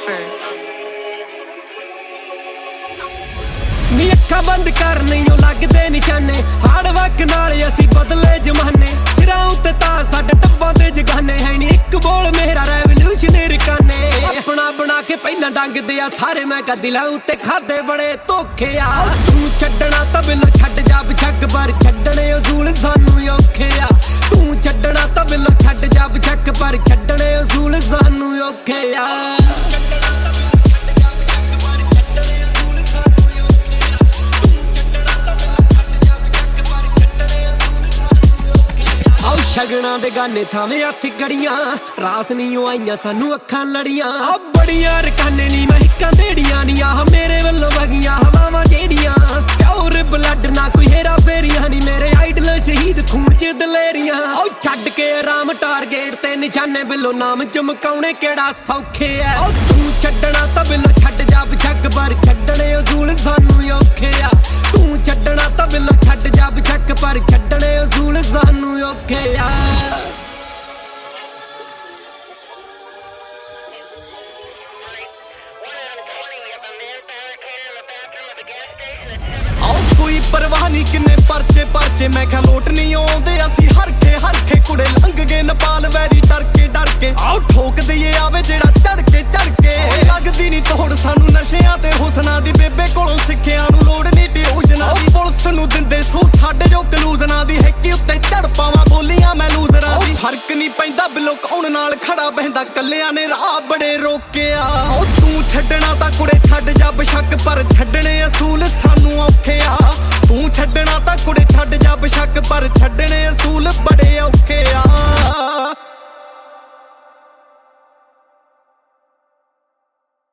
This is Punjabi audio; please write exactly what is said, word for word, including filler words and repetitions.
Cypher. ਨੀ ਅੱਖਾਂ ਬੰਦ ਕਰ ਨਹੀਂ ਉਹ ਲੱਗਦੇ ਨਿਸ਼ਾਨੇ ਹਾਰਡ ਵਰਕ ਨਾਲ ਅਸੀਂ ਬਦਲੇ ਜਮਾਨੇ ਸਿਰਾਂ ਉੱਤੇ ਤਾਂ ਸਾਡੇ ਟੱਬਾਂ ਦੇ ਜਗਾਨੇ ਹੈ ਨੀ ਇੱਕ ਬੋਲ ਮੇਰਾ ਰੈਵੋਲੂਸ਼ਨਰੀ ਕਾਨੇ ਆਪਣਾ ਬਣਾ ਕੇ ਪਹਿਲਾਂ ਡੰਗਦੇ ਆ ਸਾਰੇ ਮੈਂ ਕਾ ਦਿਲਾਂ ਉੱਤੇ ਖਾਦੇ ਬੜੇ ਧੋਖੇ ਆ ਤੂੰ ਛੱਡਣਾ ਤਾਂ ਬਿੱਲੋ ਛੱਡ ਜਾ ਬਛੱਕ ਪਰ ਛੱਡਣੇ ਉਸੂਲ ਸਾਨੂੰ ਔਖੇ ਆ ਤੂੰ ਛੱਡਣਾ ਤਾਂ ਬਿੱਲੋ ਛੱਡ ਜਾ ਬਛੱਕ ਪਰ ਛੱਡਣੇ ਉਸੂਲ ਸਾਨੂੰ ਔਖੇ ਆ ਸ਼ਗਨਾਂ ਦੇ ਗਾਨੇ ਥਾਵੇਂ ਹੱਥ ਗੜੀਆਂ ਰਾਸ ਨੀ ਆਈਆਂ ਸਾਨੂੰ ਅੱਖਾਂ ਲੜੀਆਂ ਆ ਬੜੀਆਂ ਰਕਾਨੇ ਨੀ ਮਹਿਕਾਂ ਢੇੜੀਆਂ ਨੀ ਆਹ ਮੇਰੇ ਵੱਲੋਂ ਵਗੀਆਂ ਹਵਾਵਾਂ ਜਿਹੜੀਆਂ ਪਿਓਰ ਬਲੱਡ ਨਾ ਕੋਈ ਹੇਰਾ ਫੇਰੀਆਂ ਨੀ ਮੇਰੇ ਆਈਡਲ ਸ਼ਹੀਦ ਖੂਨ ਚ ਦਲੇਰੀਆਂ ਓ ਛੱਡ ਕੇ ਆਰਾਮ ਟਾਰਗੇਟ ਤੇ ਨਿਸ਼ਾਨੇ ਬਿੱਲੋ ਨਾਮ ਚਮਕਾਉਣੇ ਕਿਹੜਾ ਸੌਖੇ ਐ ਓ ਤੂੰ ਛੱਡਣਾ ਤਾਂ ਬਿੱਲੋ ਛੱਡ ਜਾ ਬਛੱਕ ਪਰ ਛੱਡਣੇ ਉਸੂਲ ਸਾਨੂੰ ਔਖੇ ਆ ਤੂੰ ਛੱਡਣਾ ਤਾਂ ਬਿੱਲੋ ਛੱਡ ਜਾ ਬਛੱਕ ਪਰ ਛੱਡਣੇ ਉਸੂਲ ਸਾਨੂੰ ਔਖੇ ਆ ਕੋਈ ਪਰਵਾਹ ਨਹੀਂ ਕਿੰਨੇ ਪਰਚੇ ਪਰਚੇ ਮੈਂ ਕਿਹਾ ਲੋਟ ਨਹੀਂ ਆਉਂਦੇ ਅਸੀਂ ਹਰਖੇ ਹਰਖੇ ਕੁੜੇ ਲੰਘ ਗਏ ਨੇਪਾਲ ਵੈਰੀ ਡਰ ਕੇ ਡਰ ਕੇ ਆਓ ਠੋਕ ਦਈਏ ਆਵੇ ਜਿਹੜਾ ਚੜ ਕੇ ਚੜ ਕੇ ਲੱਗਦੀ ਨਹੀਂ ਤੋੜ ਸਾਨੂੰ ਨਸ਼ਿਆਂ ਤੇ ਹੁਸਨਾ ਦੀ ਬੇਬੇ